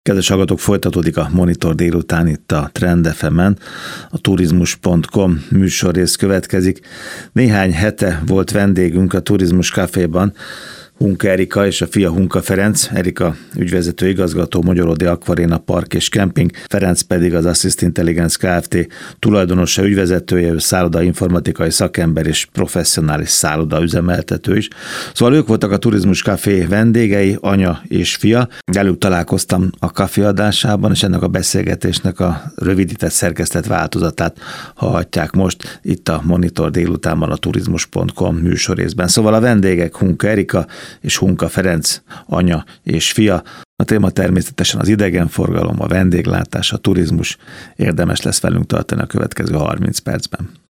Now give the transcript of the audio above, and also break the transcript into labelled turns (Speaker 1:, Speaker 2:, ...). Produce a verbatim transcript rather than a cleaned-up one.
Speaker 1: Kedves hallgatók, folytatódik a Monitor délután itt a Trend ef emen, a turizmus pont com műsorrész következik. Néhány hete volt vendégünk a Turizmus Caféban Hunka Erika és a fia Hunka Ferenc. Erika ügyvezető igazgató, Magyarodi Aquarena Park és Camping, Ferenc pedig az Assist Intelligence Kft. Tulajdonosa, ügyvezetője, ő szálloda informatikai szakember és professzionális szálloda üzemeltető is. Szóval ők voltak a Turizmus Café vendégei, anya és fia. Velük találkoztam a kafé adásában, és ennek a beszélgetésnek a rövidített szerkesztett változatát hallhatják most itt a Monitor délutánban a turizmus pont com műsorrészben. Szóval a vendégek Hunka Erika és Hunka Ferenc, anya és fia. A téma természetesen az idegenforgalom, a vendéglátás, a turizmus. Érdemes lesz velünk tartani a következő harminc percben.